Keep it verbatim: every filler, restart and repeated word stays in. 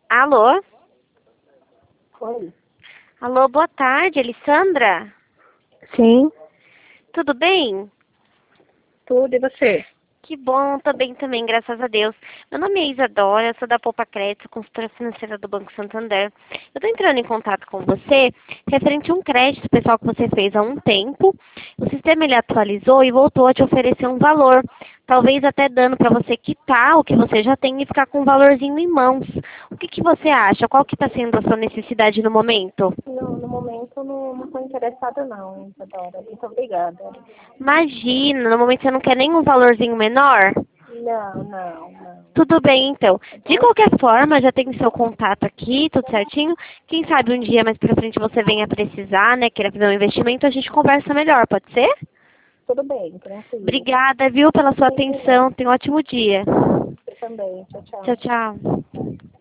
Alô? Oi. Alô, boa tarde, Alessandra. Sim, Tudo bem? tudo e você? Que bom, tô bem também, graças a Deus. Meu nome é Isadora, eu sou da Poupa Crédito, consultora financeira do Banco Santander. Eu tô entrando em contato com você referente a um crédito pessoal que você fez há um tempo. O sistema ele atualizou e voltou a te oferecer um valor, talvez até dando para você quitar o que você já tem e ficar com um valorzinho em mãos. O que que você acha? Qual que está sendo a sua necessidade no momento? Não, no momento não não estou interessada não, Isadora. Muito obrigada. Imagina, no momento você não quer nenhum valorzinho menor? Não, não, não. Tudo bem, então. Tá De bom? qualquer forma, já tem seu contato aqui, tudo certinho. Quem sabe um dia mais pra frente você venha precisar, né? Queira fazer um investimento, a gente conversa melhor, pode ser? Tudo bem, tranquilo. Obrigada, viu, pela sua Imagina. atenção. Tenha um ótimo dia. Você também. Tchau, Tchau, tchau. tchau.